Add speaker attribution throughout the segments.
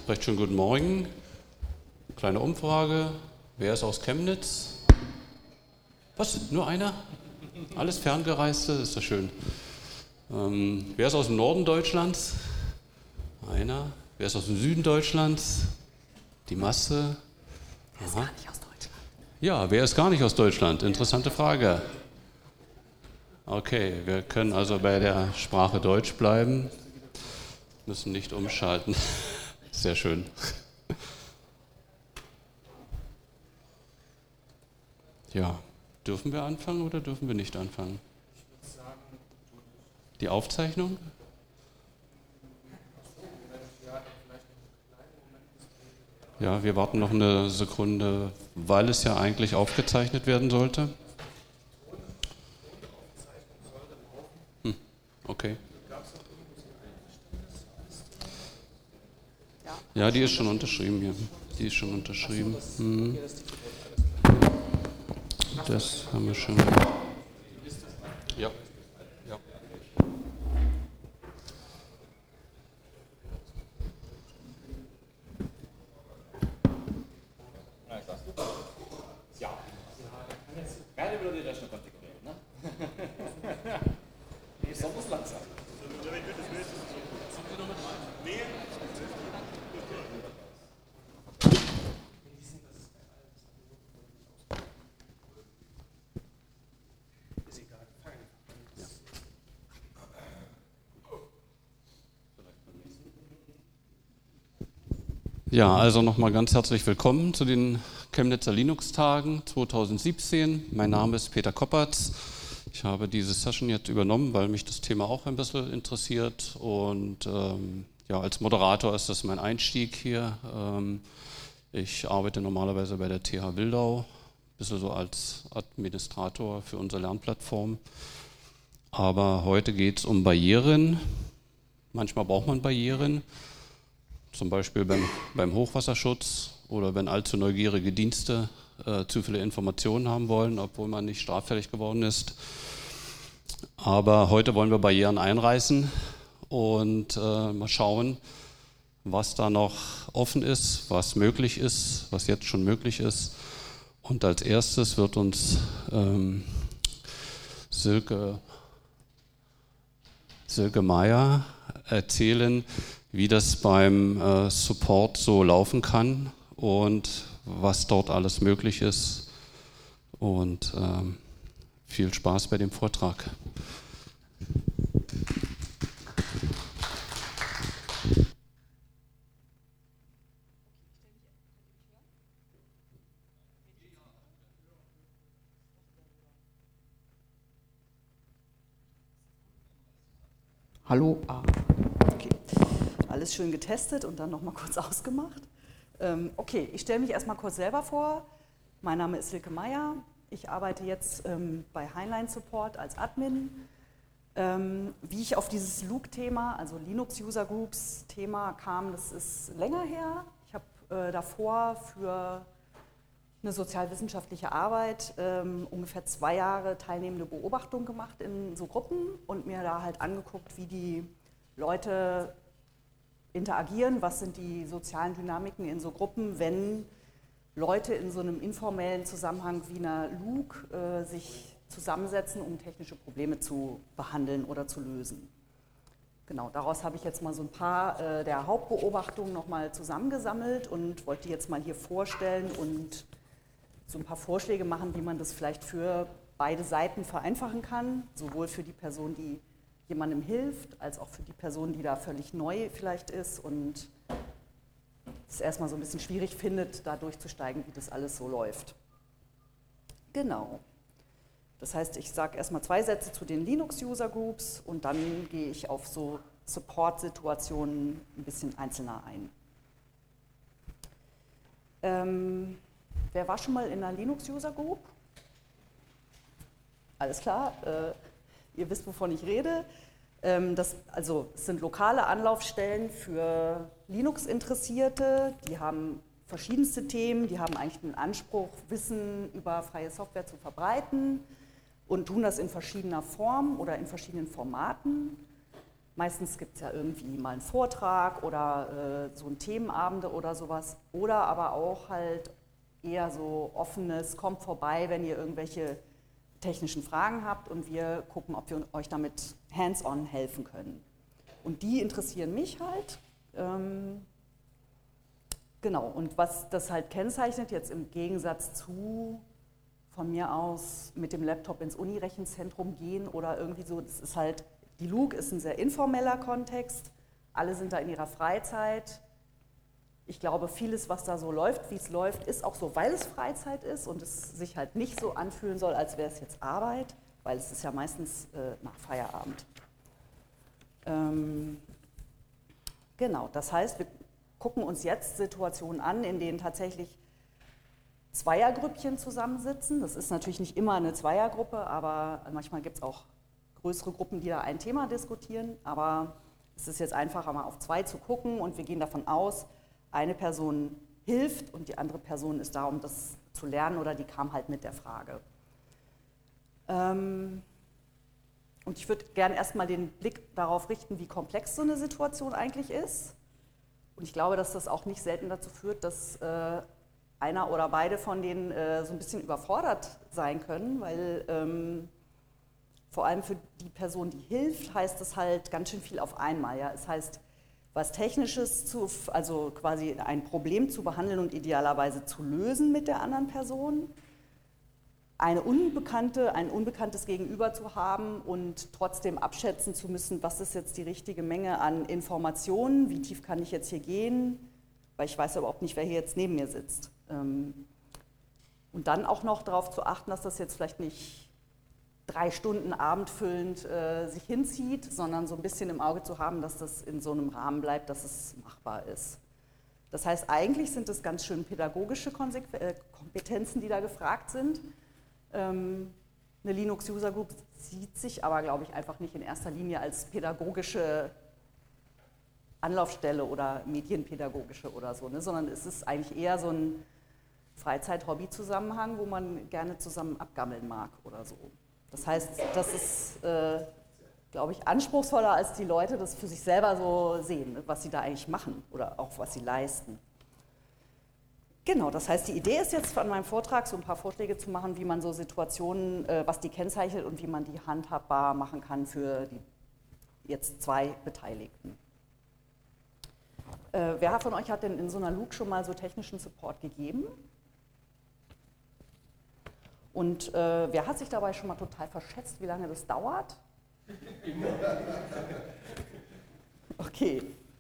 Speaker 1: Recht schönen guten Morgen. Kleine Umfrage. Wer ist aus Chemnitz? Was? Nur einer? Alles Ferngereiste? Ist das schön. Wer ist aus dem Norden Deutschlands? Einer. Wer ist aus dem Süden Deutschlands? Die Masse.
Speaker 2: Wer ist gar nicht aus Deutschland?
Speaker 1: Ja, wer ist gar nicht aus Deutschland? Interessante Frage. Okay, wir können also bei der Sprache Deutsch bleiben. Müssen nicht umschalten. Sehr schön. Ja, dürfen wir anfangen oder dürfen wir nicht anfangen?
Speaker 3: Ich würde sagen,
Speaker 1: Die Aufzeichnung? Ja, wir warten noch eine Sekunde, weil es ja eigentlich aufgezeichnet werden sollte. Okay. Ja, die ist schon unterschrieben hier. Die ist schon unterschrieben. Das haben wir schon. Ja. Ja.
Speaker 3: ja. Gerne würde die Rechnung konfigurieren, ne? Besonders langsam.
Speaker 1: Ja, also nochmal ganz herzlich willkommen zu den Chemnitzer Linux-Tagen 2017. Mein Name ist Peter Koppertz. Ich habe diese Session jetzt übernommen, weil mich das Thema auch ein bisschen interessiert. Und ja, als Moderator ist das mein Einstieg hier. Ich arbeite normalerweise bei der TH Wildau, ein bisschen so als Administrator für unsere Lernplattform. Aber heute geht es um Barrieren. Manchmal braucht man Barrieren. Zum Beispiel beim Hochwasserschutz oder wenn allzu neugierige Dienste zu viele Informationen haben wollen, obwohl man nicht straffällig geworden ist. Aber heute wollen wir Barrieren einreißen und mal schauen, was da noch offen ist, was möglich ist, was jetzt schon möglich ist. Und als erstes wird uns Silke Meyer erzählen, wie das beim Support so laufen kann und was dort alles möglich ist. Und viel Spaß bei dem Vortrag.
Speaker 2: Hallo. Okay. Alles schön getestet und dann nochmal kurz ausgemacht. Okay, ich stelle mich erstmal kurz selber vor. Mein Name ist Silke Meyer. Ich arbeite jetzt bei Heinlein Support als Admin. Wie ich auf dieses Luke-Thema, also Linux User Groups Thema kam, das ist länger her. Ich habe davor für eine sozialwissenschaftliche Arbeit ungefähr 2 Jahre teilnehmende Beobachtung gemacht in so Gruppen und mir da halt angeguckt, wie die Leute interagieren, was sind die sozialen Dynamiken in so Gruppen, wenn Leute in so einem informellen Zusammenhang wie einer Luke sich zusammensetzen, um technische Probleme zu behandeln oder zu lösen. Genau, daraus habe ich jetzt mal so ein paar der Hauptbeobachtungen nochmal zusammengesammelt und wollte die jetzt mal hier vorstellen und so ein paar Vorschläge machen, wie man das vielleicht für beide Seiten vereinfachen kann, sowohl für die Person, die jemandem hilft, als auch für die Person, die da völlig neu vielleicht ist und es erstmal so ein bisschen schwierig findet, da durchzusteigen, wie das alles so läuft. Genau. Das heißt, ich sage erstmal 2 Sätze zu den Linux-User-Groups und dann gehe ich auf so Support-Situationen ein bisschen einzelner ein. Wer war schon mal in einer Linux-User-Group? Alles klar. Ihr wisst, wovon ich rede. Es sind lokale Anlaufstellen für Linux-Interessierte. Die haben verschiedenste Themen, die haben eigentlich den Anspruch, Wissen über freie Software zu verbreiten und tun das in verschiedener Form oder in verschiedenen Formaten. Meistens gibt es ja irgendwie mal einen Vortrag oder so ein Themenabende oder sowas. Oder aber auch halt eher so offenes, kommt vorbei, wenn ihr irgendwelche technischen Fragen habt und wir gucken, ob wir euch damit hands-on helfen können. Und die interessieren mich halt. Genau, und was das halt kennzeichnet, jetzt im Gegensatz zu von mir aus mit dem Laptop ins Unirechenzentrum gehen oder irgendwie so, das ist halt, die LUG ist ein sehr informeller Kontext, alle sind da in ihrer Freizeit. Ich glaube, vieles, was da so läuft, wie es läuft, ist auch so, weil es Freizeit ist und es sich halt nicht so anfühlen soll, als wäre es jetzt Arbeit, weil es ist ja meistens nach Feierabend. Genau, das heißt, wir gucken uns jetzt Situationen an, in denen tatsächlich Zweiergrüppchen zusammensitzen. Das ist natürlich nicht immer eine Zweiergruppe, aber manchmal gibt es auch größere Gruppen, die da ein Thema diskutieren. Aber es ist jetzt einfacher, mal auf 2 zu gucken und wir gehen davon aus, eine Person hilft und die andere Person ist da, um das zu lernen oder die kam halt mit der Frage. Und ich würde gerne erstmal den Blick darauf richten, wie komplex so eine Situation eigentlich ist. Und ich glaube, dass das auch nicht selten dazu führt, dass einer oder beide von denen so ein bisschen überfordert sein können, weil vor allem für die Person, die hilft, heißt es halt ganz schön viel auf einmal. Ja? Es heißt, was Technisches, also quasi ein Problem zu behandeln und idealerweise zu lösen mit der anderen Person, ein unbekanntes Gegenüber zu haben und trotzdem abschätzen zu müssen, was ist jetzt die richtige Menge an Informationen, wie tief kann ich jetzt hier gehen, weil ich weiß überhaupt nicht, wer hier jetzt neben mir sitzt. Und dann auch noch darauf zu achten, dass das jetzt vielleicht nicht 3 Stunden abendfüllend sich hinzieht, sondern so ein bisschen im Auge zu haben, dass das in so einem Rahmen bleibt, dass es machbar ist. Das heißt, eigentlich sind es ganz schön pädagogische Kompetenzen, die da gefragt sind. Eine Linux User Group sieht sich aber, glaube ich, einfach nicht in erster Linie als pädagogische Anlaufstelle oder medienpädagogische oder so, ne? Sondern es ist eigentlich eher so ein Freizeit-Hobby-Zusammenhang, wo man gerne zusammen abgammeln mag oder so. Das heißt, das ist, glaube ich, anspruchsvoller, als die Leute das für sich selber so sehen, was sie da eigentlich machen oder auch was sie leisten. Genau, das heißt, die Idee ist jetzt von meinem Vortrag, so ein paar Vorschläge zu machen, wie man so Situationen, was die kennzeichnet und wie man die handhabbar machen kann für die jetzt 2 Beteiligten. Wer von euch hat denn in so einer LUG schon mal so technischen Support gegeben? Und wer hat sich dabei schon mal total verschätzt, wie lange das dauert? Okay.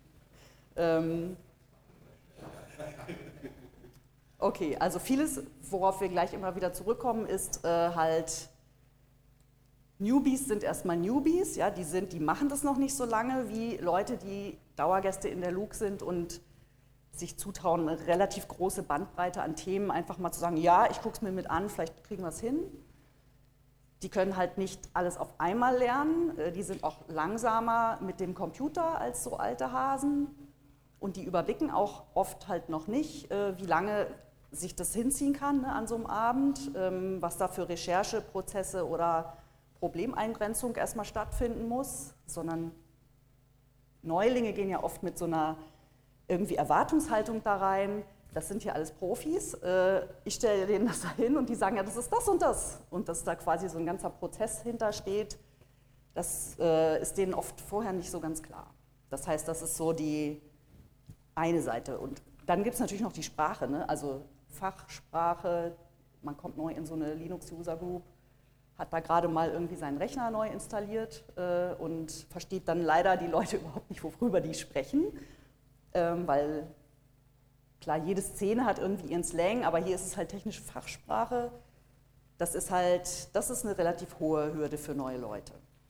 Speaker 2: Okay, also vieles, worauf wir gleich immer wieder zurückkommen, ist halt, Newbies sind erstmal Newbies, ja, die machen das noch nicht so lange wie Leute, die Dauergäste in der LUG sind und sich zutrauen, eine relativ große Bandbreite an Themen einfach mal zu sagen, ja, ich gucke es mir mit an, vielleicht kriegen wir es hin. Die können halt nicht alles auf einmal lernen, die sind auch langsamer mit dem Computer als so alte Hasen und die überblicken auch oft halt noch nicht, wie lange sich das hinziehen kann, ne, an so einem Abend, was da für Rechercheprozesse oder Problemeingrenzung erstmal stattfinden muss, sondern Neulinge gehen ja oft mit so einer irgendwie Erwartungshaltung da rein, das sind hier alles Profis, ich stelle denen das da hin und die sagen, ja, das ist das und dass da quasi so ein ganzer Prozess hintersteht, das ist denen oft vorher nicht so ganz klar. Das heißt, das ist so die eine Seite und dann gibt es natürlich noch die Sprache, ne? Also Fachsprache, man kommt neu in so eine Linux User Group, hat da gerade mal irgendwie seinen Rechner neu installiert und versteht dann leider die Leute überhaupt nicht, worüber die sprechen, weil klar, jede Szene hat irgendwie ihren Slang, aber hier ist es halt technische Fachsprache. Das ist eine relativ hohe Hürde für neue Leute.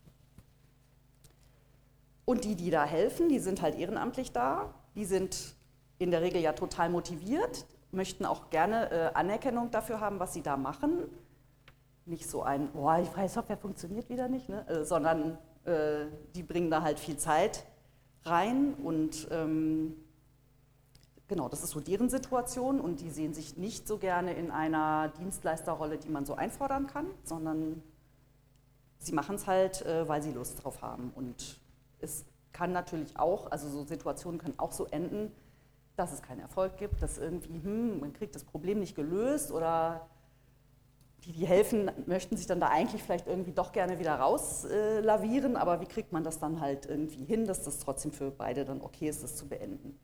Speaker 2: Und die da helfen, die sind halt ehrenamtlich da, die sind in der Regel ja total motiviert, möchten auch gerne Anerkennung dafür haben, was sie da machen. Nicht so ein, boah, die freie Software funktioniert wieder nicht, ne? Sondern die bringen da halt viel Zeit rein und genau, das ist so deren Situation und die sehen sich nicht so gerne in einer Dienstleisterrolle, die man so einfordern kann, sondern sie machen es halt, weil sie Lust drauf haben und es kann natürlich auch, also so Situationen können auch so enden, dass es keinen Erfolg gibt, dass irgendwie, man kriegt das Problem nicht gelöst oder die helfen, möchten sich dann da eigentlich vielleicht irgendwie doch gerne wieder rauslavieren, aber wie kriegt man das dann halt irgendwie hin, dass das trotzdem für beide dann okay ist, das zu beenden.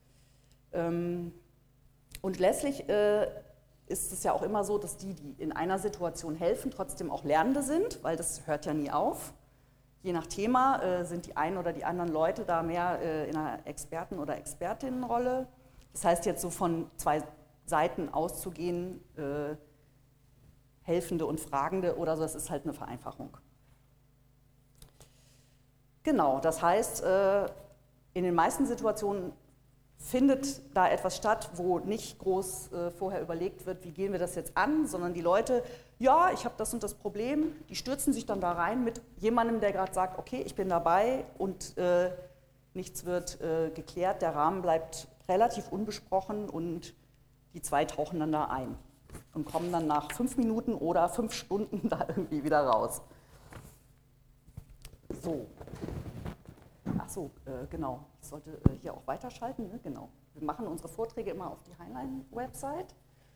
Speaker 2: Und letztlich ist es ja auch immer so, dass die in einer Situation helfen, trotzdem auch Lernende sind, weil das hört ja nie auf. Je nach Thema sind die einen oder die anderen Leute da mehr in einer Experten- oder Expertinnenrolle. Das heißt, jetzt so von zwei Seiten auszugehen, Helfende und Fragende oder so, das ist halt eine Vereinfachung. Genau, das heißt, in den meisten Situationen findet da etwas statt, wo nicht groß vorher überlegt wird, wie gehen wir das jetzt an, sondern die Leute, ja, ich habe das und das Problem, die stürzen sich dann da rein mit jemandem, der gerade sagt, okay, ich bin dabei und nichts wird geklärt, der Rahmen bleibt relativ unbesprochen und die zwei tauchen dann da ein und kommen dann nach 5 Minuten oder 5 Stunden da irgendwie wieder raus. So. Ach so, genau. Ich sollte hier auch weiterschalten, ne? Genau. Wir machen unsere Vorträge immer auf die Heinlein-Website.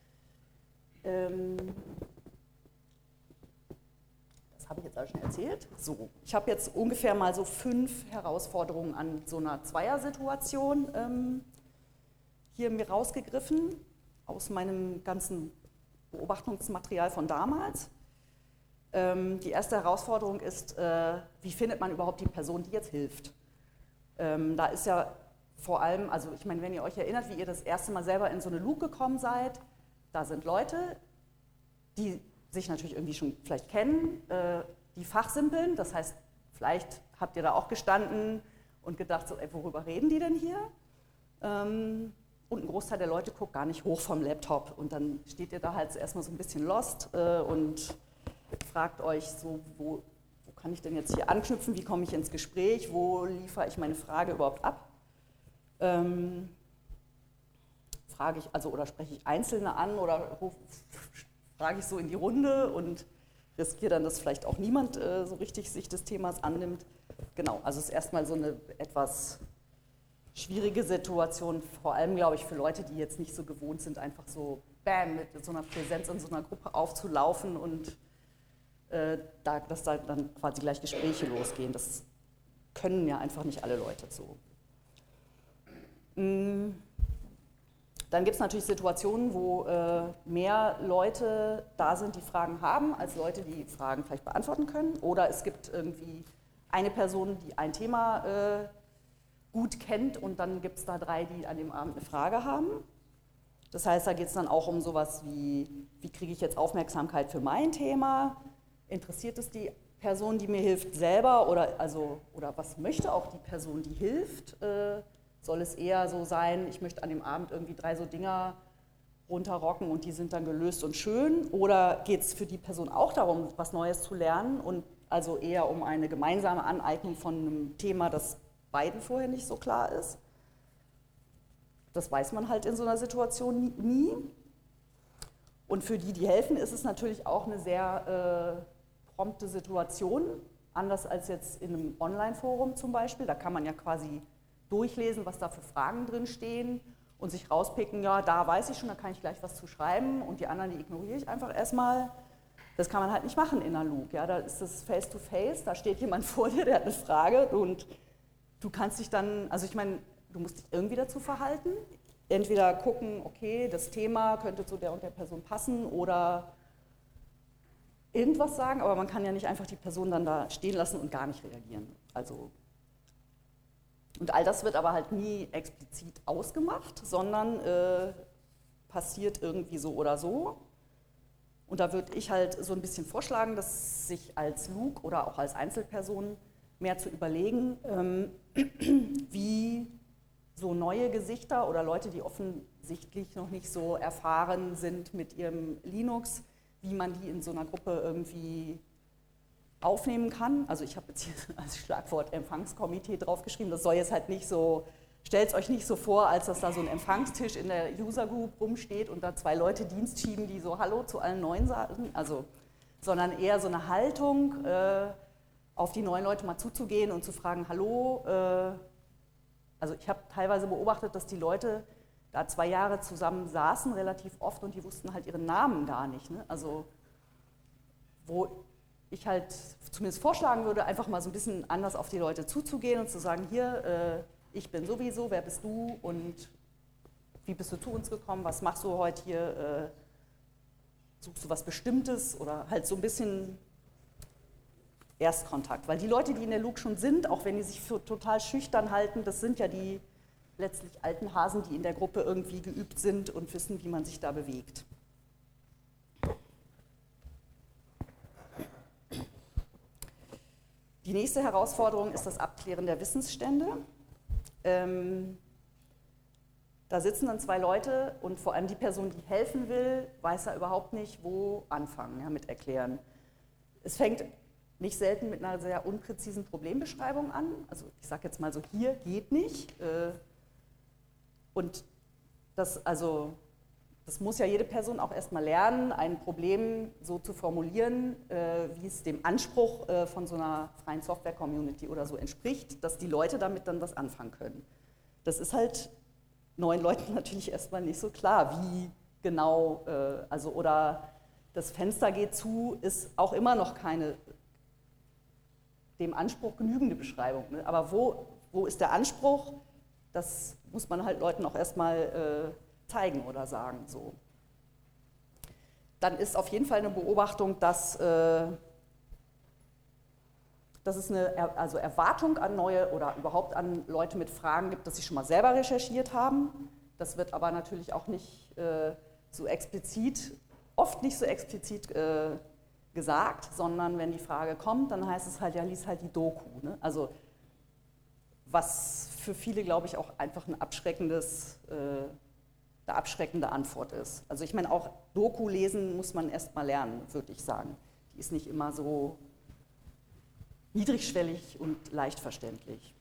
Speaker 2: Das habe ich jetzt alles schon erzählt. So, ich habe jetzt ungefähr mal so 5 Herausforderungen an so einer Zweiersituation hier mir rausgegriffen aus meinem ganzen Beobachtungsmaterial von damals. Die erste Herausforderung ist, wie findet man überhaupt die Person, die jetzt hilft? Da ist ja vor allem, also ich meine, wenn ihr euch erinnert, wie ihr das erste Mal selber in so eine Luke gekommen seid, da sind Leute, die sich natürlich irgendwie schon vielleicht kennen, die fachsimpeln, das heißt, vielleicht habt ihr da auch gestanden und gedacht, so, ey, worüber reden die denn hier? Und ein Großteil der Leute guckt gar nicht hoch vom Laptop und dann steht ihr da halt erstmal so ein bisschen lost und fragt euch so, wo kann ich denn jetzt hier anknüpfen, wie komme ich ins Gespräch, wo liefere ich meine Frage überhaupt ab? Frage ich, also oder spreche ich Einzelne an oder frage ich so in die Runde und riskiere dann, dass vielleicht auch niemand so richtig sich des Themas annimmt. Genau, also es ist erstmal so eine etwas schwierige Situation, vor allem glaube ich für Leute, die jetzt nicht so gewohnt sind, einfach so bam, mit so einer Präsenz in so einer Gruppe aufzulaufen und dass da dann quasi gleich Gespräche losgehen. Das können ja einfach nicht alle Leute so. Dann gibt es natürlich Situationen, wo mehr Leute da sind, die Fragen haben, als Leute, die Fragen vielleicht beantworten können. Oder es gibt irgendwie eine Person, die ein Thema gut kennt und dann gibt es da 3, die an dem Abend eine Frage haben. Das heißt, da geht es dann auch um sowas wie kriege ich jetzt Aufmerksamkeit für mein Thema? Interessiert es die Person, die mir hilft, selber oder was möchte auch die Person, die hilft? Soll es eher so sein, ich möchte an dem Abend irgendwie 3 so Dinger runterrocken und die sind dann gelöst und schön? Oder geht es für die Person auch darum, was Neues zu lernen und also eher um eine gemeinsame Aneignung von einem Thema, das beiden vorher nicht so klar ist? Das weiß man halt in so einer Situation nie. Und für die, die helfen, ist es natürlich auch eine sehr prompte Situation, anders als jetzt in einem Online-Forum zum Beispiel. Da kann man ja quasi durchlesen, was da für Fragen drin stehen und sich rauspicken, ja, da weiß ich schon, da kann ich gleich was zu schreiben und die anderen, die ignoriere ich einfach erstmal. Das kann man halt nicht machen in einer Luke. Ja? Da ist das Face-to-Face, da steht jemand vor dir, der hat eine Frage und du kannst dich dann, also ich meine, du musst dich irgendwie dazu verhalten. Entweder gucken, okay, das Thema könnte zu der und der Person passen oder irgendwas sagen, aber man kann ja nicht einfach die Person dann da stehen lassen und gar nicht reagieren. Also, und all das wird aber halt nie explizit ausgemacht, sondern passiert irgendwie so oder so. Und da würde ich halt so ein bisschen vorschlagen, dass sich als Luke oder auch als Einzelperson mehr zu überlegen, wie so neue Gesichter oder Leute, die offensichtlich noch nicht so erfahren sind mit ihrem Linux, wie man die in so einer Gruppe irgendwie aufnehmen kann. Also ich habe jetzt hier als Schlagwort Empfangskomitee draufgeschrieben, das soll jetzt halt nicht so, stellt es euch nicht so vor, als dass da so ein Empfangstisch in der User Group rumsteht und da 2 Leute Dienst schieben, die so Hallo zu allen Neuen sagen, also, sondern eher so eine Haltung, auf die neuen Leute mal zuzugehen und zu fragen, hallo, also ich habe teilweise beobachtet, dass die Leute da 2 Jahre zusammen saßen, relativ oft, und die wussten halt ihren Namen gar nicht. Ne? Also wo ich halt zumindest vorschlagen würde, einfach mal so ein bisschen anders auf die Leute zuzugehen und zu sagen, hier, ich bin sowieso, wer bist du und wie bist du zu uns gekommen, was machst du heute hier, suchst du was Bestimmtes oder halt so ein bisschen Erstkontakt. Weil die Leute, die in der LUG schon sind, auch wenn die sich für total schüchtern halten, das sind ja die letztlich alten Hasen, die in der Gruppe irgendwie geübt sind und wissen, wie man sich da bewegt. Die nächste Herausforderung ist das Abklären der Wissensstände. Da sitzen dann 2 Leute und vor allem die Person, die helfen will, weiß ja überhaupt nicht, wo anfangen, ja, mit erklären. Es fängt nicht selten mit einer sehr unpräzisen Problembeschreibung an. Also ich sage jetzt mal so, hier geht nicht. Und das muss ja jede Person auch erstmal lernen, ein Problem so zu formulieren, wie es dem Anspruch von so einer freien Software-Community oder so entspricht, dass die Leute damit dann was anfangen können. Das ist halt neuen Leuten natürlich erstmal nicht so klar, wie genau, oder das Fenster geht zu, ist auch immer noch keine dem Anspruch genügende Beschreibung. Ne? Aber wo ist der Anspruch? Das muss man halt Leuten auch erstmal zeigen oder sagen. So. Dann ist auf jeden Fall eine Beobachtung, dass es eine Erwartung an neue oder überhaupt an Leute mit Fragen gibt, dass sie schon mal selber recherchiert haben. Das wird aber natürlich auch nicht so explizit, oft nicht so explizit gesagt, sondern wenn die Frage kommt, dann heißt es halt, ja, lies halt die Doku. Ne? Also was für viele, glaube ich, auch einfach eine abschreckende Antwort ist. Also ich meine, auch Doku lesen muss man erst mal lernen, würde ich sagen. Die ist nicht immer so niedrigschwellig und leicht verständlich.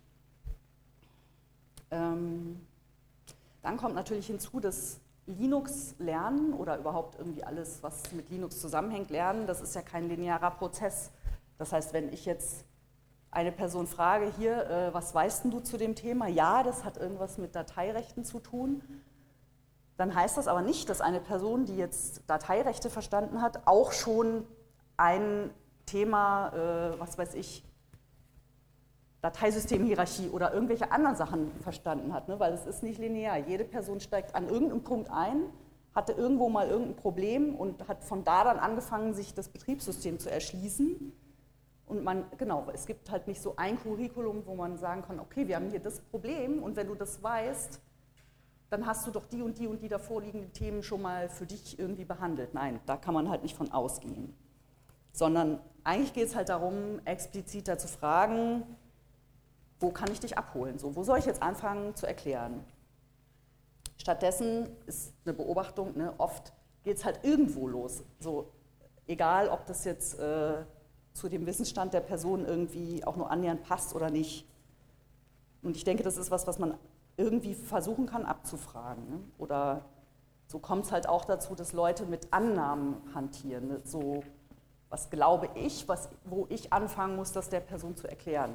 Speaker 2: Dann kommt natürlich hinzu, dass Linux lernen oder überhaupt irgendwie alles, was mit Linux zusammenhängt, lernen, das ist ja kein linearer Prozess. Das heißt, wenn ich jetzt eine Person frage, hier, was weißt denn du zu dem Thema? Ja, das hat irgendwas mit Dateirechten zu tun. Dann heißt das aber nicht, dass eine Person, die jetzt Dateirechte verstanden hat, auch schon ein Thema, was weiß ich, Dateisystemhierarchie oder irgendwelche anderen Sachen verstanden hat, ne? Weil es ist nicht linear. Jede Person steigt an irgendeinem Punkt ein, hatte irgendwo mal irgendein Problem und hat von da dann angefangen, sich das Betriebssystem zu erschließen. Und es gibt halt nicht so ein Curriculum, wo man sagen kann, okay, wir haben hier das Problem und wenn du das weißt, dann hast du doch die und die davor liegenden Themen schon mal für dich irgendwie behandelt. Nein, da kann man halt nicht von ausgehen. Sondern eigentlich geht es halt darum, expliziter zu fragen, wo kann ich dich abholen? So, wo soll ich jetzt anfangen zu erklären? Stattdessen ist eine Beobachtung, ne, oft geht es halt irgendwo los. So, egal, ob das jetzt zu dem Wissensstand der Person irgendwie auch nur annähernd passt oder nicht. Und ich denke, das ist was man irgendwie versuchen kann abzufragen. Ne? Oder so kommt es halt auch dazu, dass Leute mit Annahmen hantieren. Ne? So, was glaube ich, wo ich anfangen muss, das der Person zu erklären.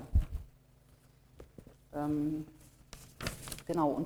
Speaker 2: Genau, und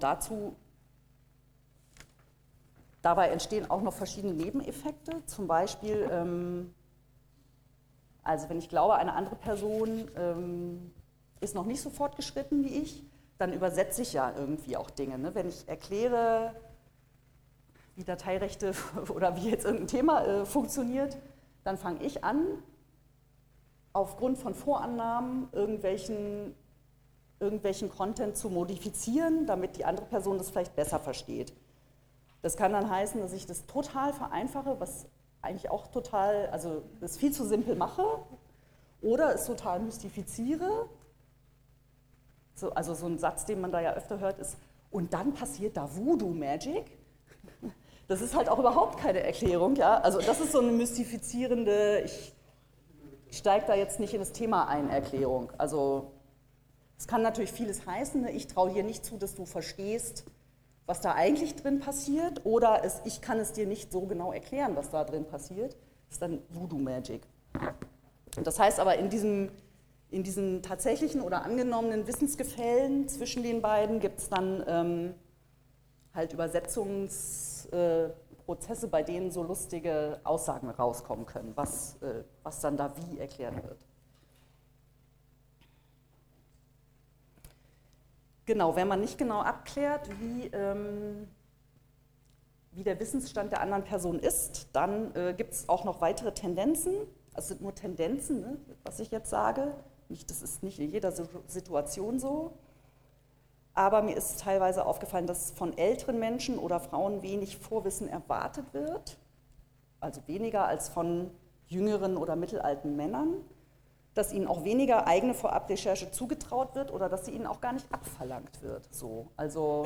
Speaker 2: dabei entstehen auch noch verschiedene Nebeneffekte. Zum Beispiel, also wenn ich glaube, eine andere Person ist noch nicht so fortgeschritten wie ich, dann übersetze ich ja irgendwie auch Dinge. Ne? Wenn ich erkläre, wie Dateirechte oder wie jetzt irgendein Thema funktioniert, dann fange ich an, aufgrund von Vorannahmen irgendwelchen Content zu modifizieren, damit die andere Person das vielleicht besser versteht. Das kann dann heißen, dass ich das total vereinfache, was eigentlich auch das viel zu simpel mache, oder es total mystifiziere. Also so ein Satz, den man da ja öfter hört, ist, und dann passiert da Voodoo-Magic. Das ist halt auch überhaupt keine Erklärung. Ja? Also das ist so eine mystifizierende, ich steige da jetzt nicht in das Thema ein, Erklärung. Also es kann natürlich vieles heißen, ne? Ich traue dir nicht zu, dass du verstehst, was da eigentlich drin passiert, oder ich kann es dir nicht so genau erklären, was da drin passiert. Das ist dann Voodoo-Magic. Und das heißt aber, in diesem In diesen tatsächlichen oder angenommenen Wissensgefällen zwischen den beiden gibt es dann halt Übersetzungsprozesse, bei denen so lustige Aussagen rauskommen können, was dann da wie erklärt wird. Genau, wenn man nicht genau abklärt, wie der Wissensstand der anderen Person ist, dann gibt es auch noch weitere Tendenzen. Es sind nur Tendenzen, ne, was ich jetzt sage. Das ist nicht in jeder Situation so. Aber mir ist teilweise aufgefallen, dass von älteren Menschen oder Frauen wenig Vorwissen erwartet wird. Also weniger als von jüngeren oder mittelalten Männern. Dass ihnen auch weniger eigene Vorabrecherche zugetraut wird oder dass sie ihnen auch gar nicht abverlangt wird. So, also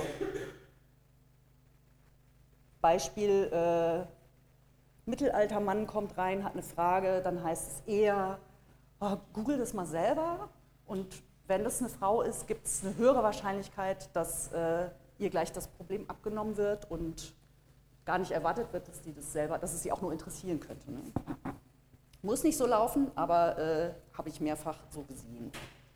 Speaker 2: Beispiel, mittelalter Mann kommt rein, hat eine Frage, dann heißt es eher, oh, google das mal selber, und wenn das eine Frau ist, gibt es eine höhere Wahrscheinlichkeit, dass ihr gleich das Problem abgenommen wird und gar nicht erwartet wird, dass es sie auch nur interessieren könnte. Ne? Muss nicht so laufen, aber habe ich mehrfach so gesehen.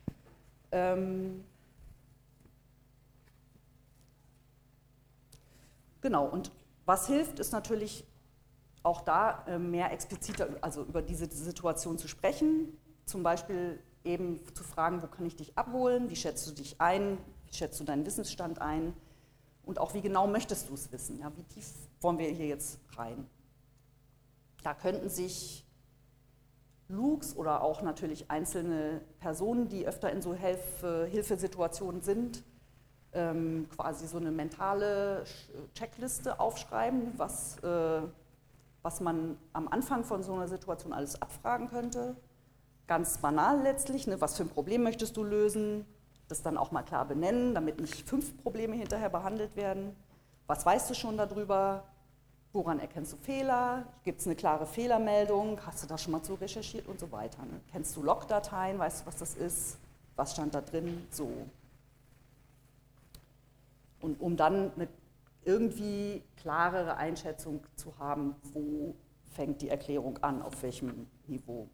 Speaker 2: Genau, und was hilft, ist natürlich auch da mehr expliziter, also über diese Situation zu sprechen, zum Beispiel eben zu fragen, wo kann ich dich abholen, wie schätzt du dich ein, wie schätzt du deinen Wissensstand ein und auch wie genau möchtest du es wissen, ja, wie tief wollen wir hier jetzt rein. Da könnten sich Lugs oder auch natürlich einzelne Personen, die öfter in so Hilfesituationen sind, quasi so eine mentale Checkliste aufschreiben, was man am Anfang von so einer Situation alles abfragen könnte. Ganz banal letztlich, ne, was für ein Problem möchtest du lösen, das dann auch mal klar benennen, damit nicht 5 Probleme hinterher behandelt werden. Was weißt du schon darüber? Woran erkennst du Fehler? Gibt es eine klare Fehlermeldung? Hast du da schon mal zu recherchiert und so weiter? Ne? Kennst du Logdateien? Weißt du, was das ist? Was stand da drin? So. Und um dann eine irgendwie klarere Einschätzung zu haben, wo fängt die Erklärung an, auf welchem Niveau.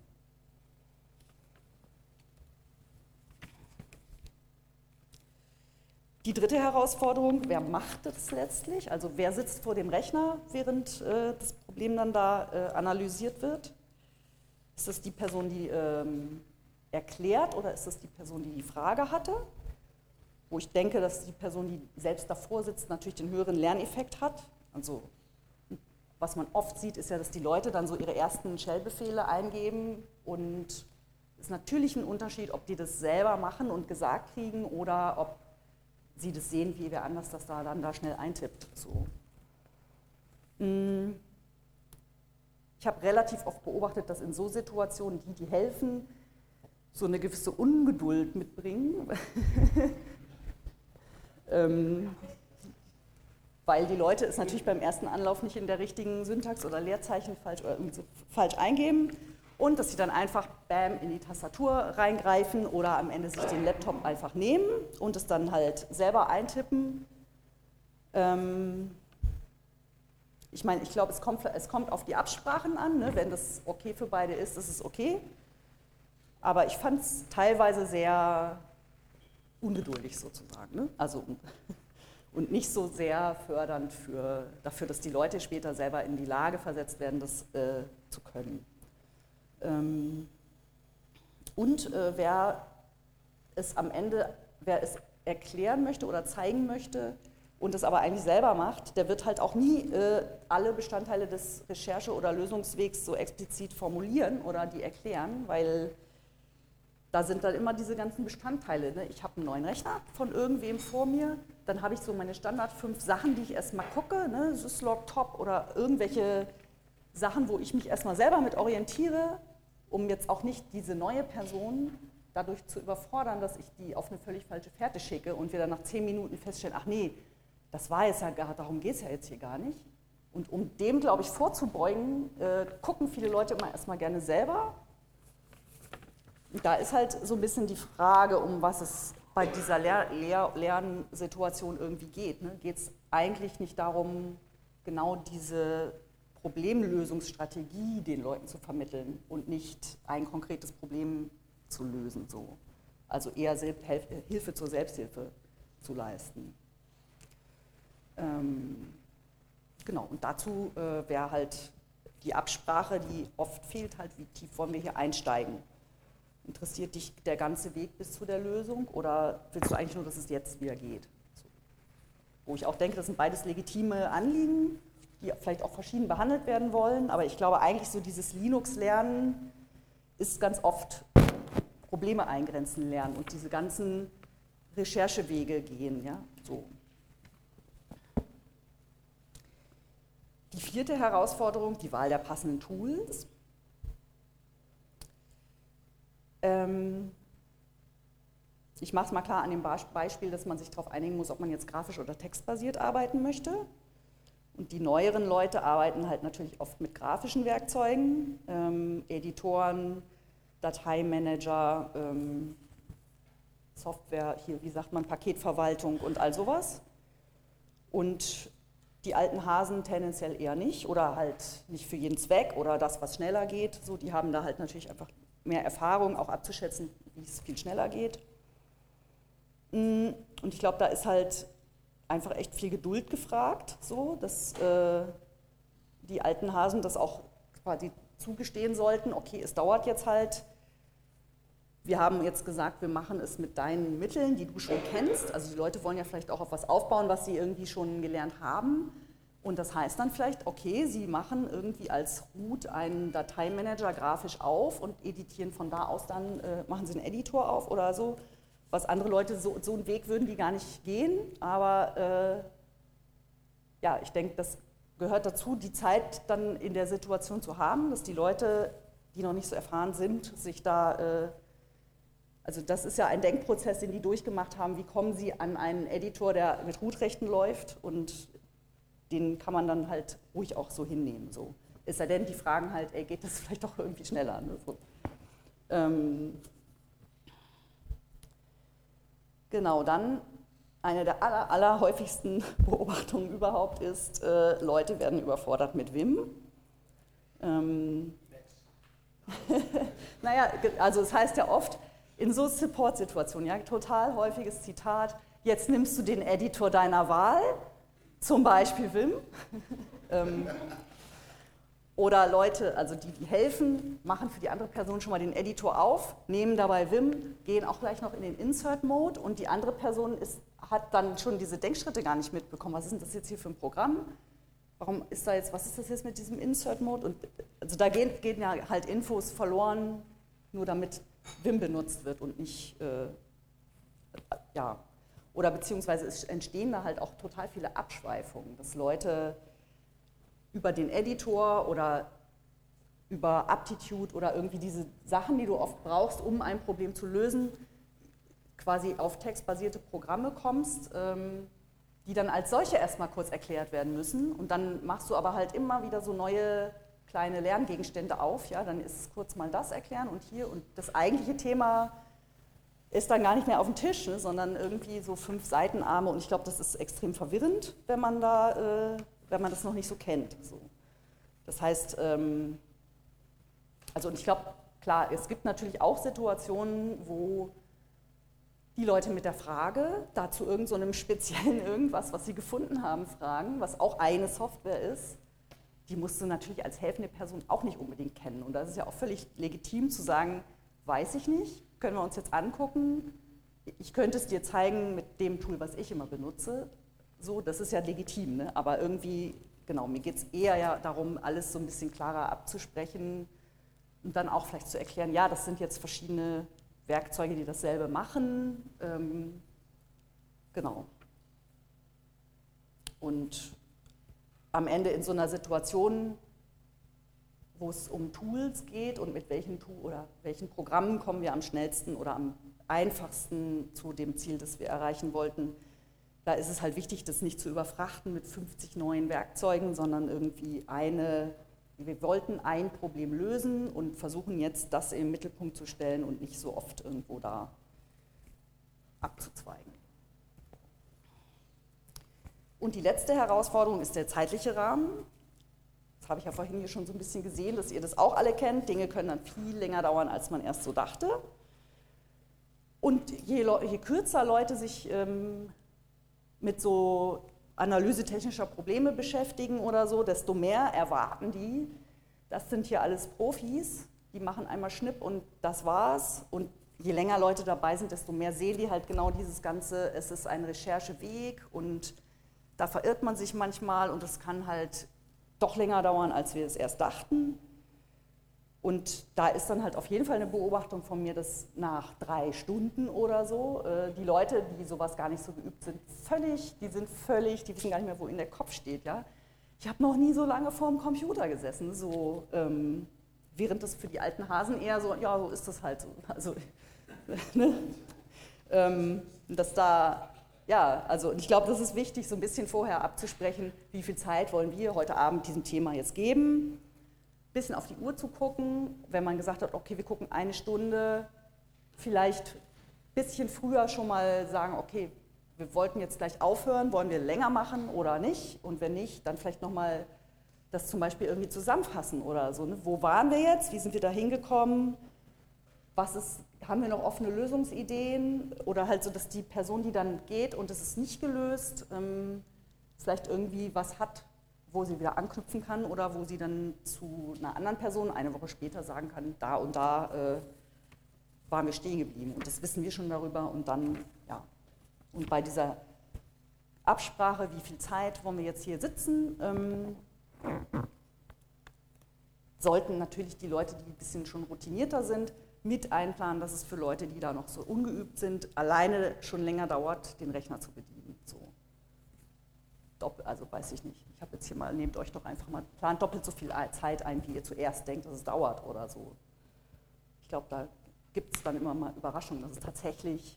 Speaker 2: Die dritte Herausforderung, wer macht das letztlich? Also wer sitzt vor dem Rechner, während das Problem dann da analysiert wird? Ist das die Person, die erklärt, oder ist das die Person, die die Frage hatte? Wo ich denke, dass die Person, die selbst davor sitzt, natürlich den höheren Lerneffekt hat. Also was man oft sieht, ist ja, dass die Leute dann so ihre ersten Shell-Befehle eingeben, und es ist natürlich ein Unterschied, ob die das selber machen und gesagt kriegen oder ob sie das sehen, wie wer anders das da schnell eintippt. So. Ich habe relativ oft beobachtet, dass in so Situationen die helfen, so eine gewisse Ungeduld mitbringen, weil die Leute es natürlich beim ersten Anlauf nicht in der richtigen Syntax oder Leerzeichen falsch eingeben und dass sie dann einfach bam in die Tastatur reingreifen oder am Ende sich den Laptop einfach nehmen und es dann halt selber eintippen. Ich meine, ich glaube, es kommt auf die Absprachen an, ne? Wenn das okay für beide ist es okay. Aber ich fand es teilweise sehr ungeduldig sozusagen. Ne? Also, und nicht so sehr fördernd dafür, dass die Leute später selber in die Lage versetzt werden, das zu können. Wer es erklären möchte oder zeigen möchte und es aber eigentlich selber macht, der wird halt auch nie alle Bestandteile des Recherche- oder Lösungswegs so explizit formulieren oder die erklären, weil da sind dann immer diese ganzen Bestandteile. Ne? Ich habe einen neuen Rechner von irgendwem vor mir, dann habe ich so meine Standard 5 Sachen, die ich erstmal gucke, ne? Syslog, Top oder irgendwelche Sachen, wo ich mich erstmal selber mit orientiere, um jetzt auch nicht diese neue Person dadurch zu überfordern, dass ich die auf eine völlig falsche Fährte schicke und wir dann nach 10 Minuten feststellen, ach nee, das war es ja gar, darum geht es ja jetzt hier gar nicht. Und um dem, glaube ich, vorzubeugen, gucken viele Leute immer erstmal gerne selber. Und da ist halt so ein bisschen die Frage, um was es bei dieser Lernsituation irgendwie geht. Ne? Geht es eigentlich nicht darum, genau diese Problemlösungsstrategie den Leuten zu vermitteln und nicht ein konkretes Problem zu lösen. So. Also eher Hilfe zur Selbsthilfe zu leisten. Genau, und dazu wäre halt die Absprache, die oft fehlt, halt, wie tief wollen wir hier einsteigen? Interessiert dich der ganze Weg bis zu der Lösung oder willst du eigentlich nur, dass es jetzt wieder geht? So. Wo ich auch denke, das sind beides legitime Anliegen, die vielleicht auch verschieden behandelt werden wollen, aber ich glaube eigentlich so dieses Linux-Lernen ist ganz oft Probleme eingrenzen lernen und diese ganzen Recherchewege gehen, ja, so. Die vierte Herausforderung, die Wahl der passenden Tools. Ich mache es mal klar an dem Beispiel, dass man sich darauf einigen muss, ob man jetzt grafisch oder textbasiert arbeiten möchte. Und die neueren Leute arbeiten halt natürlich oft mit grafischen Werkzeugen, Editoren, Dateimanager, Software, hier, wie sagt man, Paketverwaltung und all sowas. Und die alten Hasen tendenziell eher nicht oder halt nicht für jeden Zweck oder das, was schneller geht. So, die haben da halt natürlich einfach mehr Erfahrung, auch abzuschätzen, wie es viel schneller geht. Und ich glaube, da ist halt einfach echt viel Geduld gefragt, so, dass die alten Hasen das auch quasi zugestehen sollten, okay, es dauert jetzt halt. Wir haben jetzt gesagt, wir machen es mit deinen Mitteln, die du schon kennst. Also die Leute wollen ja vielleicht auch auf was aufbauen, was sie irgendwie schon gelernt haben. Und das heißt dann vielleicht, okay, sie machen irgendwie als Root einen Dateimanager grafisch auf und editieren von da aus, dann machen sie einen Editor auf oder so. Was andere Leute, so einen Weg würden die gar nicht gehen. Aber ja, ich denke, das gehört dazu, die Zeit dann in der Situation zu haben, dass die Leute, die noch nicht so erfahren sind, sich da... Also das ist ja ein Denkprozess, den die durchgemacht haben. Wie kommen sie an einen Editor, der mit Root-Rechten läuft und den kann man dann halt ruhig auch so hinnehmen. So. Es sei denn, die fragen halt, ey, geht das vielleicht doch irgendwie schneller? Ne? So. Genau, dann eine der allerhäufigsten Beobachtungen überhaupt ist, Leute werden überfordert mit Vim. Naja, also es heißt ja oft, in so Support-Situationen, ja, total häufiges Zitat, jetzt nimmst du den Editor deiner Wahl, zum Beispiel Vim, oder Leute, also die helfen, machen für die andere Person schon mal den Editor auf, nehmen dabei Vim, gehen auch gleich noch in den Insert-Mode und die andere Person hat dann schon diese Denkschritte gar nicht mitbekommen. Was ist denn das jetzt hier für ein Programm? Warum ist da jetzt, was ist das jetzt mit diesem Insert-Mode? Und also da gehen ja halt Infos verloren, nur damit Vim benutzt wird und nicht, ja, oder beziehungsweise es entstehen da halt auch total viele Abschweifungen, dass Leute über den Editor oder über Aptitude oder irgendwie diese Sachen, die du oft brauchst, um ein Problem zu lösen, quasi auf textbasierte Programme kommst, die dann als solche erstmal kurz erklärt werden müssen und dann machst du aber halt immer wieder so neue kleine Lerngegenstände auf, ja, dann ist es kurz mal das erklären und hier und das eigentliche Thema ist dann gar nicht mehr auf dem Tisch, ne, sondern irgendwie so 5 Seitenarme und ich glaube, das ist extrem verwirrend, wenn man das noch nicht so kennt. So. Das heißt, also und ich glaube, klar, es gibt natürlich auch Situationen, wo die Leute mit der Frage dazu irgend so einem speziellen irgendwas, was sie gefunden haben, fragen, was auch eine Software ist, die musst du natürlich als helfende Person auch nicht unbedingt kennen. Und das ist ja auch völlig legitim zu sagen, weiß ich nicht, können wir uns jetzt angucken, ich könnte es dir zeigen mit dem Tool, was ich immer benutze. So, das ist ja legitim, ne? Aber irgendwie, genau, mir geht es eher ja darum, alles so ein bisschen klarer abzusprechen und dann auch vielleicht zu erklären, ja, das sind jetzt verschiedene Werkzeuge, die dasselbe machen. Genau. Und am Ende in so einer Situation, wo es um Tools geht und mit welchen Programmen kommen wir am schnellsten oder am einfachsten zu dem Ziel, das wir erreichen wollten, da ist es halt wichtig, das nicht zu überfrachten mit 50 neuen Werkzeugen, sondern irgendwie wir wollten ein Problem lösen und versuchen jetzt, das im Mittelpunkt zu stellen und nicht so oft irgendwo da abzuzweigen. Und die letzte Herausforderung ist der zeitliche Rahmen. Das habe ich ja vorhin hier schon so ein bisschen gesehen, dass ihr das auch alle kennt. Dinge können dann viel länger dauern, als man erst so dachte. Und je kürzer Leute sich mit so Analyse technischer Probleme beschäftigen oder so, desto mehr erwarten die, das sind hier alles Profis, die machen einmal Schnipp und das war's. Und je länger Leute dabei sind, desto mehr sehen die halt genau dieses Ganze, es ist ein Rechercheweg und da verirrt man sich manchmal und es kann halt doch länger dauern, als wir es erst dachten. Und da ist dann halt auf jeden Fall eine Beobachtung von mir, dass nach 3 Stunden oder so die Leute, die sowas gar nicht so geübt sind, die wissen gar nicht mehr, wo ihnen der Kopf steht. Ja? Ich habe noch nie so lange vor dem Computer gesessen, so, während das für die alten Hasen eher so, ja, so ist das halt so. Also, ne? Dass da, ja, also ich glaube, das ist wichtig, so ein bisschen vorher abzusprechen, wie viel Zeit wollen wir heute Abend diesem Thema jetzt geben. Bisschen auf die Uhr zu gucken, wenn man gesagt hat, okay, wir gucken 1 Stunde, vielleicht ein bisschen früher schon mal sagen, okay, wir wollten jetzt gleich aufhören, wollen wir länger machen oder nicht? Und wenn nicht, dann vielleicht nochmal das zum Beispiel irgendwie zusammenfassen oder so. Ne? Wo waren wir jetzt? Wie sind wir da hingekommen? Haben wir noch offene Lösungsideen? Oder halt so, dass die Person, die dann geht und es ist nicht gelöst, vielleicht irgendwie was hat, wo sie wieder anknüpfen kann oder wo sie dann zu einer anderen Person eine Woche später sagen kann, da und da waren wir stehen geblieben und das wissen wir schon darüber und dann, ja. Und bei dieser Absprache, wie viel Zeit wollen wir jetzt hier sitzen, sollten natürlich die Leute, die ein bisschen schon routinierter sind, mit einplanen, dass es für Leute, die da noch so ungeübt sind, alleine schon länger dauert, den Rechner zu bedienen. So. Also weiß ich nicht, ich habe jetzt hier mal, nehmt euch doch einfach mal, plant doppelt so viel Zeit ein, wie ihr zuerst denkt, dass es dauert oder so. Ich glaube, da gibt es dann immer mal Überraschungen, dass es tatsächlich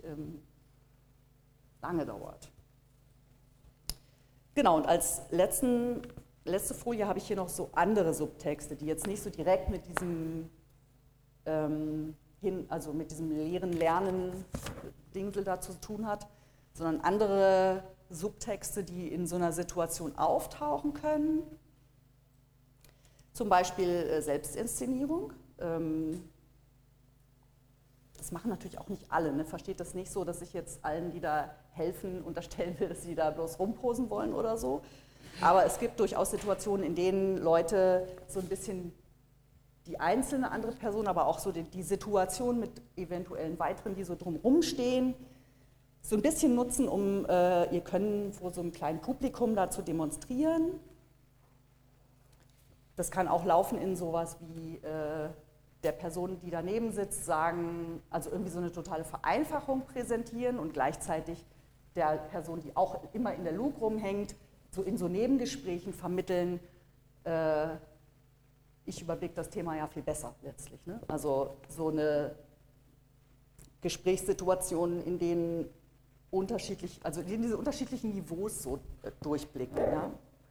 Speaker 2: lange dauert. Genau, und als letzte Folie habe ich hier noch so andere Subtexte, die jetzt nicht so direkt mit diesem also mit diesem leeren Lernen-Dingsel da zu tun hat, sondern andere Subtexte, die in so einer Situation auftauchen können. Zum Beispiel Selbstinszenierung. Das machen natürlich auch nicht alle. Ne? Versteht das nicht so, dass ich jetzt allen, die da helfen, unterstellen will, dass sie da bloß rumposen wollen oder so. Aber es gibt durchaus Situationen, in denen Leute so ein bisschen die einzelne andere Person, aber auch so die Situation mit eventuellen weiteren, die so drumherum stehen, so ein bisschen nutzen, um ihr Können vor so einem kleinen Publikum da zu demonstrieren. Das kann auch laufen in sowas wie der Person, die daneben sitzt, sagen, also irgendwie so eine totale Vereinfachung präsentieren und gleichzeitig der Person, die auch immer in der Loop rumhängt, so in so Nebengesprächen vermitteln, ich überblicke das Thema ja viel besser letztlich. Ne? Also so eine Gesprächssituation, in denen diese unterschiedlichen Niveaus so durchblicken. Ja?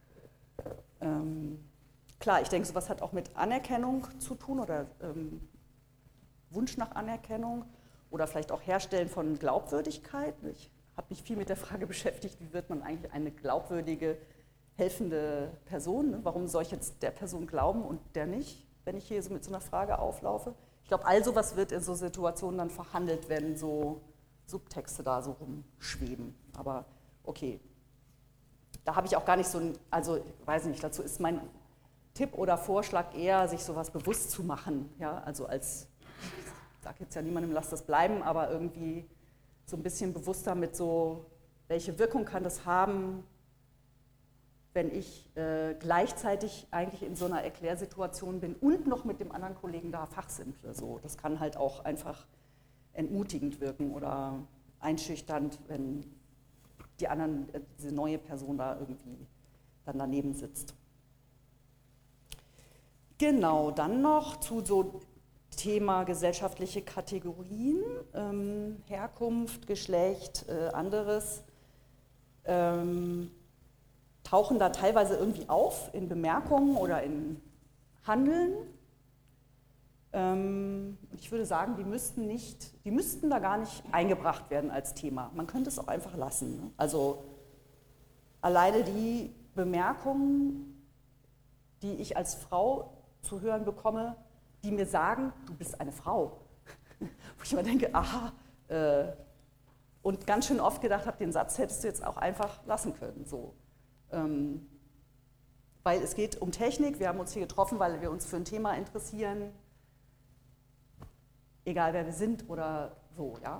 Speaker 2: Klar, ich denke, sowas hat auch mit Anerkennung zu tun oder Wunsch nach Anerkennung oder vielleicht auch Herstellen von Glaubwürdigkeit. Ich habe mich viel mit der Frage beschäftigt, wie wird man eigentlich eine glaubwürdige, helfende Person? Ne? Warum soll ich jetzt der Person glauben und der nicht, wenn ich hier so mit so einer Frage auflaufe? Ich glaube, all sowas wird in so Situationen dann verhandelt, wenn so Subtexte da so rumschweben. Aber okay, da habe ich auch gar nicht so ein, also ich weiß nicht, dazu ist mein Tipp oder Vorschlag eher, sich sowas bewusst zu machen. Ja? Also als, ich sage jetzt ja niemandem, lasst das bleiben, aber irgendwie so ein bisschen bewusster mit so, welche Wirkung kann das haben, wenn ich gleichzeitig eigentlich in so einer Erklärsituation bin und noch mit dem anderen Kollegen da fachsimple. So. Das kann halt auch einfach entmutigend wirken oder einschüchternd, wenn diese neue Person da irgendwie dann daneben sitzt. Genau, dann noch zu so Thema gesellschaftliche Kategorien, Herkunft, Geschlecht, anderes, tauchen da teilweise irgendwie auf in Bemerkungen oder in Handeln. Ich würde sagen, die müssten da gar nicht eingebracht werden als Thema. Man könnte es auch einfach lassen. Ne? Also alleine die Bemerkungen, die ich als Frau zu hören bekomme, die mir sagen, du bist eine Frau. Wo ich immer denke, aha, Und ganz schön oft gedacht habe, den Satz hättest du jetzt auch einfach lassen können. So. Weil es geht um Technik, wir haben uns hier getroffen, weil wir uns für ein Thema interessieren, egal wer wir sind oder so. Ja.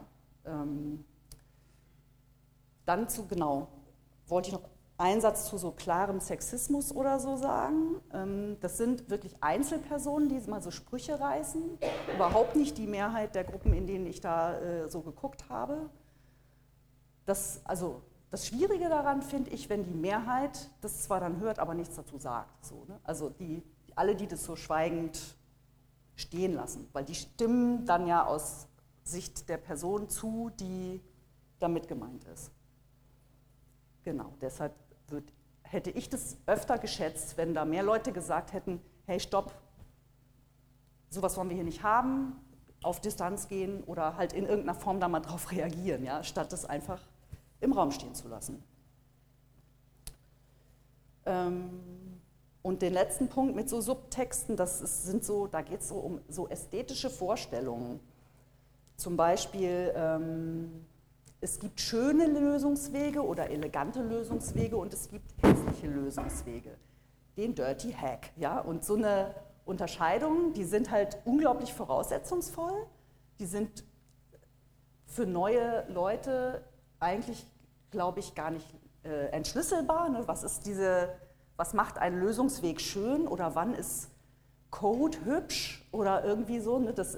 Speaker 2: Dann wollte ich noch einen Satz zu so klarem Sexismus oder so sagen. Das sind wirklich Einzelpersonen, die mal so Sprüche reißen, überhaupt nicht die Mehrheit der Gruppen, in denen ich da so geguckt habe. Das Schwierige daran finde ich, wenn die Mehrheit das zwar dann hört, aber nichts dazu sagt. So, ne? Also alle, die das so schweigend stehen lassen, weil die stimmen dann ja aus Sicht der Person zu, die damit gemeint ist. Genau, deshalb hätte ich das öfter geschätzt, wenn da mehr Leute gesagt hätten, hey, stopp, sowas wollen wir hier nicht haben, auf Distanz gehen oder halt in irgendeiner Form da mal drauf reagieren, ja, statt das einfach im Raum stehen zu lassen. Und den letzten Punkt mit so Subtexten, da geht es so um so ästhetische Vorstellungen. Zum Beispiel, es gibt schöne Lösungswege oder elegante Lösungswege und es gibt hässliche Lösungswege. Den Dirty Hack, ja, und so eine Unterscheidung, die sind halt unglaublich voraussetzungsvoll, die sind für neue Leute eigentlich, glaube ich, gar nicht entschlüsselbar. Ne? Was macht einen Lösungsweg schön oder wann ist Code hübsch oder irgendwie so? Ne? Das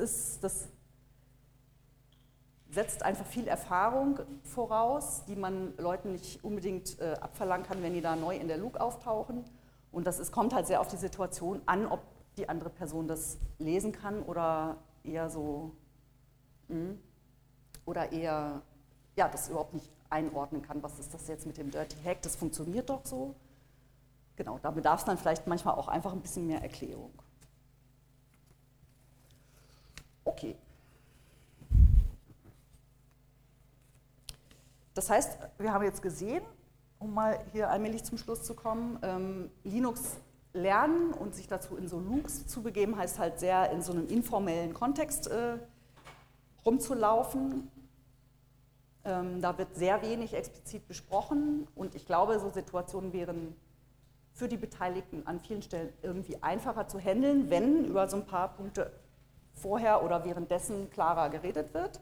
Speaker 2: setzt einfach viel Erfahrung voraus, die man Leuten nicht unbedingt abverlangen kann, wenn die da neu in der Luke auftauchen. Und kommt halt sehr auf die Situation an, ob die andere Person das lesen kann oder eher so, das überhaupt nicht einordnen kann, was ist das jetzt mit dem Dirty Hack, das funktioniert doch so. Genau, da bedarf es dann vielleicht manchmal auch einfach ein bisschen mehr Erklärung. Okay. Das heißt, wir haben jetzt gesehen, um mal hier allmählich zum Schluss zu kommen, Linux lernen und sich dazu in so Loops zu begeben, heißt halt sehr in so einem informellen Kontext rumzulaufen. Da wird sehr wenig explizit besprochen und ich glaube, so Situationen wären für die Beteiligten an vielen Stellen irgendwie einfacher zu handeln, wenn über so ein paar Punkte vorher oder währenddessen klarer geredet wird.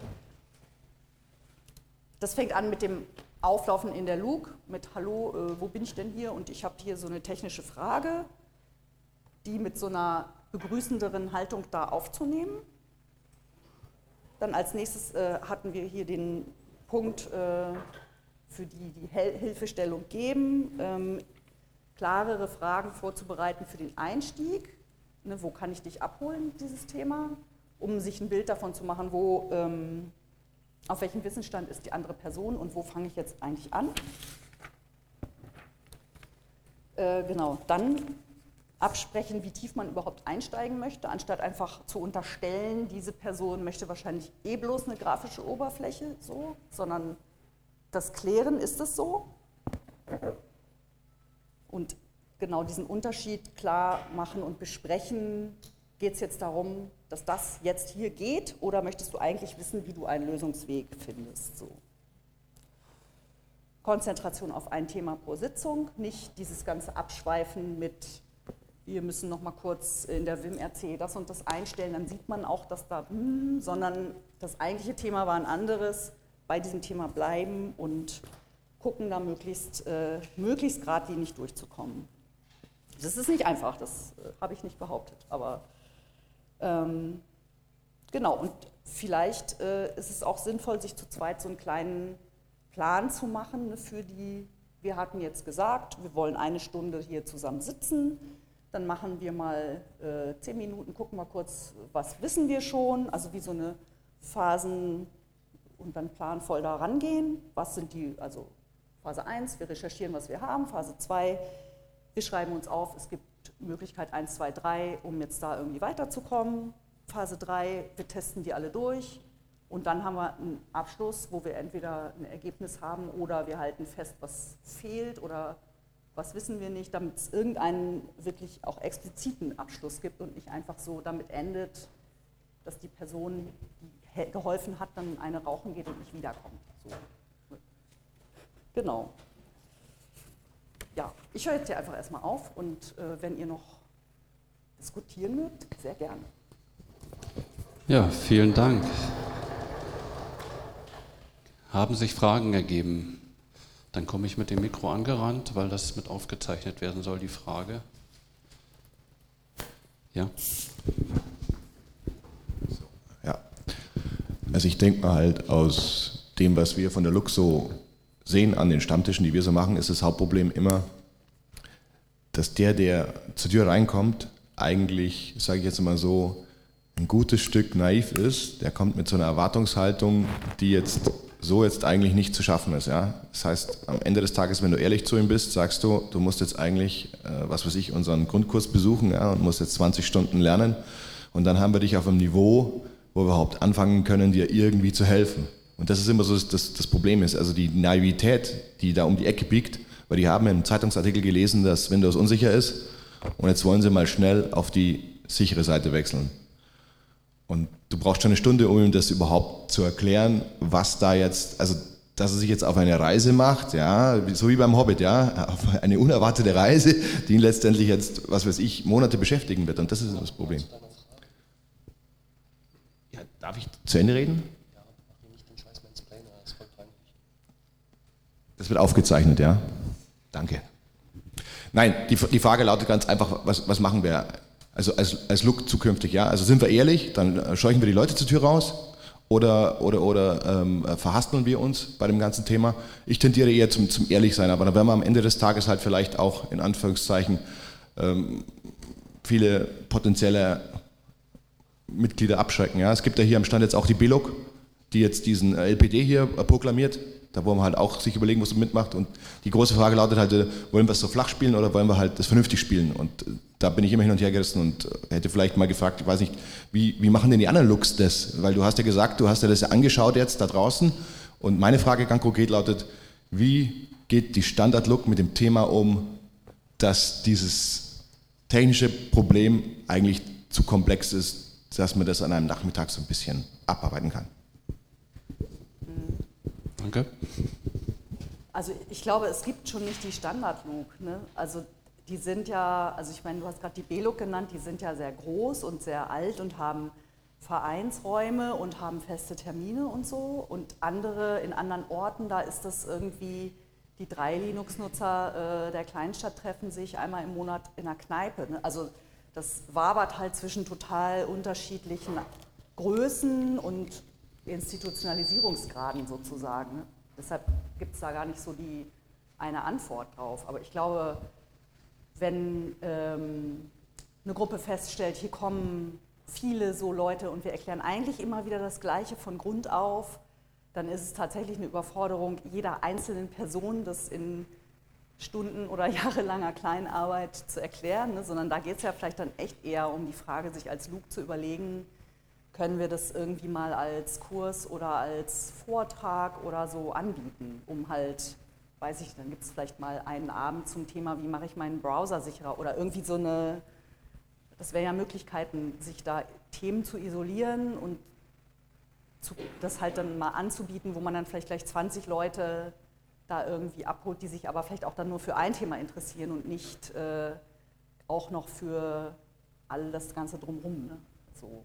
Speaker 2: Das fängt an mit dem Auflaufen in der Luke, mit Hallo, wo bin ich denn hier? Und ich habe hier so eine technische Frage, die mit so einer begrüßenderen Haltung da aufzunehmen. Dann als nächstes hatten wir hier den Punkt, für die Hilfestellung geben, klarere Fragen vorzubereiten für den Einstieg. Ne, wo kann ich dich abholen, dieses Thema, um sich ein Bild davon zu machen, auf welchem Wissensstand ist die andere Person und wo fange ich jetzt eigentlich an. Genau, dann absprechen, wie tief man überhaupt einsteigen möchte, anstatt einfach zu unterstellen, diese Person möchte wahrscheinlich bloß eine grafische Oberfläche, so, sondern das Klären, ist es so? Und genau diesen Unterschied klar machen und besprechen, geht es jetzt darum, dass das jetzt hier geht oder möchtest du eigentlich wissen, wie du einen Lösungsweg findest? So. Konzentration auf ein Thema pro Sitzung, nicht dieses ganze Abschweifen mit wir müssen noch mal kurz in der WimRC das und das einstellen, dann sieht man auch, dass da, sondern das eigentliche Thema war ein anderes, bei diesem Thema bleiben und gucken, da möglichst geradlinig durchzukommen. Das ist nicht einfach, das habe ich nicht behauptet, aber genau, und vielleicht ist es auch sinnvoll, sich zu zweit so einen kleinen Plan zu machen für wir hatten jetzt gesagt, wir wollen 1 Stunde hier zusammen sitzen, dann machen wir mal 10 Minuten, gucken wir kurz, was wissen wir schon, also wie so eine Phasen und dann planvoll da rangehen, was sind also Phase 1, wir recherchieren, was wir haben, Phase 2, wir schreiben uns auf, es gibt Möglichkeit 1, 2, 3, um jetzt da irgendwie weiterzukommen, Phase 3, wir testen die alle durch und dann haben wir einen Abschluss, wo wir entweder ein Ergebnis haben oder wir halten fest, was fehlt oder was wissen wir nicht, damit es irgendeinen wirklich auch expliziten Abschluss gibt und nicht einfach so damit endet, dass die Person, die geholfen hat, dann eine rauchen geht und nicht wiederkommt. So. Genau. Ja, ich höre jetzt hier einfach erstmal auf und wenn ihr noch diskutieren mögt, sehr gerne.
Speaker 1: Ja, vielen Dank. Haben sich Fragen ergeben? Dann komme ich mit dem Mikro angerannt, weil das mit aufgezeichnet werden soll, die Frage. Ja.
Speaker 4: Ja, also ich denke mal halt aus dem, was wir von der LUK so sehen an den Stammtischen, die wir so machen, ist das Hauptproblem immer, dass der zur Tür reinkommt, eigentlich, sage ich jetzt mal so, ein gutes Stück naiv ist. Der kommt mit so einer Erwartungshaltung, die jetzt eigentlich nicht zu schaffen ist. Ja? Das heißt, am Ende des Tages, wenn du ehrlich zu ihm bist, sagst du, du musst jetzt eigentlich, unseren Grundkurs besuchen, ja, und musst jetzt 20 Stunden lernen und dann haben wir dich auf einem Niveau, wo wir überhaupt anfangen können, dir irgendwie zu helfen. Und das ist immer so das Problem ist, also die Naivität, die da um die Ecke biegt, weil die haben in einem Zeitungsartikel gelesen, dass Windows unsicher ist und jetzt wollen sie mal schnell auf die sichere Seite wechseln. Und du brauchst schon eine Stunde, um ihm das überhaupt zu erklären, was da jetzt, also dass er sich jetzt auf eine Reise macht, ja, so wie beim Hobbit, ja, auf eine unerwartete Reise, die ihn letztendlich jetzt, Monate beschäftigen wird. Und das ist das Problem. Ja, darf ich zu Ende reden? Das wird aufgezeichnet, ja? Danke. Nein, die Frage lautet ganz einfach, was machen wir? Also als LUK zukünftig, ja? Also sind wir ehrlich, dann scheuchen wir die Leute zur Tür raus oder verhaspeln wir uns bei dem ganzen Thema? Ich tendiere eher zum Ehrlichsein, aber dann werden wir am Ende des Tages halt vielleicht auch in Anführungszeichen viele potenzielle Mitglieder abschrecken. Ja? Es gibt ja hier am Stand jetzt auch die BELUK, die jetzt diesen LPD hier proklamiert. Da wollen wir halt auch sich überlegen, was man mitmacht. Und die große Frage lautet halt, wollen wir es so flach spielen oder wollen wir halt das vernünftig spielen? Und da bin ich immer hin und her gerissen und hätte vielleicht mal gefragt, ich weiß nicht, wie machen denn die anderen LUKs das? Weil du hast ja gesagt, du hast dir das ja angeschaut jetzt da draußen. Und meine Frage ganz konkret lautet, wie geht die Standard-LUK mit dem Thema um, dass dieses technische Problem eigentlich zu komplex ist, dass man das an einem Nachmittag so ein bisschen abarbeiten kann?
Speaker 1: Danke.
Speaker 2: Also ich glaube, es gibt schon nicht die Standard-LUK. Ne? Also die sind ja, also ich meine, du hast gerade die BELUK genannt, die sind ja sehr groß und sehr alt und haben Vereinsräume und haben feste Termine und so. Und andere in anderen Orten, da ist das irgendwie, die 3 Linux-Nutzer der Kleinstadt treffen sich einmal im Monat in einer Kneipe. Ne? Also das wabert halt zwischen total unterschiedlichen Größen und Institutionalisierungsgraden sozusagen. Ne? Deshalb gibt es da gar nicht so die eine Antwort drauf. Aber ich glaube, wenn eine Gruppe feststellt, hier kommen viele so Leute und wir erklären eigentlich immer wieder das Gleiche von Grund auf, dann ist es tatsächlich eine Überforderung jeder einzelnen Person, das in Stunden oder jahrelanger Kleinarbeit zu erklären, ne? Sondern da geht es ja vielleicht dann echt eher um die Frage, sich als LUK zu überlegen, können wir das irgendwie mal als Kurs oder als Vortrag oder so anbieten, um halt, weiß ich, dann gibt es vielleicht mal einen Abend zum Thema, wie mache ich meinen Browser sicherer oder irgendwie so eine, das wären ja Möglichkeiten, sich da Themen zu isolieren und das halt dann mal anzubieten, wo man dann vielleicht gleich 20 Leute da irgendwie abholt, die sich aber vielleicht auch dann nur für ein Thema interessieren und nicht auch noch für all das Ganze drumherum. Ne? So.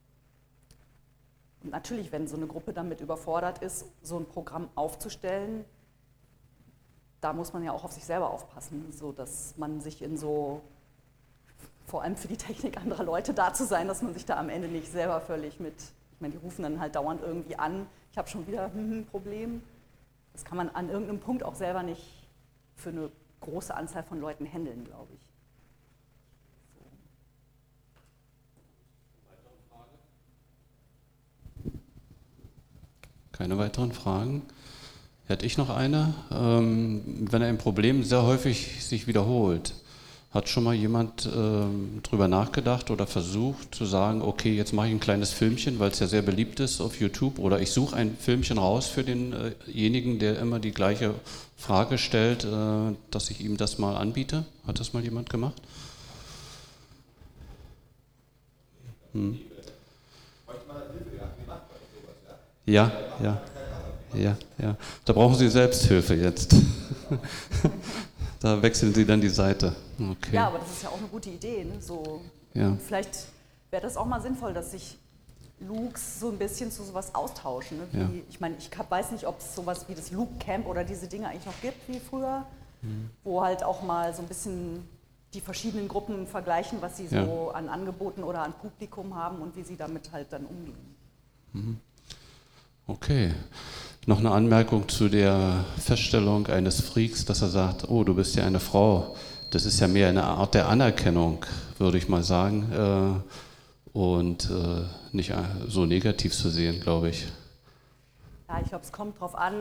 Speaker 2: Und natürlich, wenn so eine Gruppe damit überfordert ist, so ein Programm aufzustellen, da muss man ja auch auf sich selber aufpassen, so dass man sich in so, vor allem für die Technik anderer Leute da zu sein, dass man sich da am Ende nicht selber völlig mit, ich meine, die rufen dann halt dauernd irgendwie an, ich habe schon wieder ein Problem. Das kann man an irgendeinem Punkt auch selber nicht für eine große Anzahl von Leuten handeln, glaube ich.
Speaker 1: Keine weiteren Fragen? Hätte ich noch eine? Wenn ein Problem sehr häufig sich wiederholt, hat schon mal jemand drüber nachgedacht oder versucht zu sagen, okay, jetzt mache ich ein kleines Filmchen, weil es ja sehr beliebt ist auf YouTube, oder ich suche ein Filmchen raus für denjenigen, der immer die gleiche Frage stellt, dass ich ihm das mal anbiete? Hat das mal jemand gemacht? Ja, ja, ja, ja. Da brauchen Sie Selbsthilfe jetzt. Da wechseln Sie dann die Seite. Okay.
Speaker 2: Ja, aber das ist ja auch eine gute Idee. Ne? So,
Speaker 1: Ja.
Speaker 2: vielleicht wäre das auch mal sinnvoll, dass sich Lukes so ein bisschen zu sowas austauschen. Ne? Wie,
Speaker 1: Ja.
Speaker 2: ich meine, ich weiß nicht, ob es sowas wie das Luke Camp oder diese Dinge eigentlich noch gibt wie früher, wo halt auch mal so ein bisschen die verschiedenen Gruppen vergleichen, was sie so an Angeboten oder an Publikum haben und wie sie damit halt dann umgehen.
Speaker 1: Okay. Noch eine Anmerkung zu der Feststellung eines Freaks, dass er sagt, oh, du bist ja eine Frau. Das ist ja mehr eine Art der Anerkennung, würde ich mal sagen. Und nicht so negativ zu sehen, glaube ich.
Speaker 2: Ja, ich glaube, es kommt drauf an,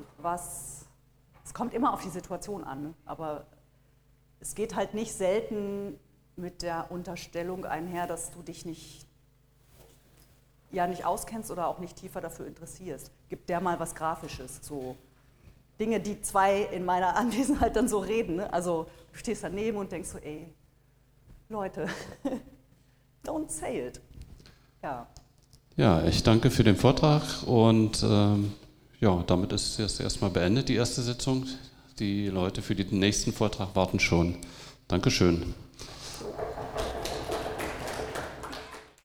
Speaker 2: es kommt immer auf die Situation an, ne? Aber es geht halt nicht selten mit der Unterstellung einher, dass du dich nicht auskennst oder auch nicht tiefer dafür interessierst. Gibt der mal was Grafisches, so Dinge, die zwei in meiner Anwesenheit dann so reden, ne? Also du stehst daneben und denkst so, ey, Leute, don't say it. Ja.
Speaker 1: Ja, ich danke für den Vortrag und ja, damit ist es erstmal beendet, die erste Sitzung. Die Leute für den nächsten Vortrag warten schon. Dankeschön.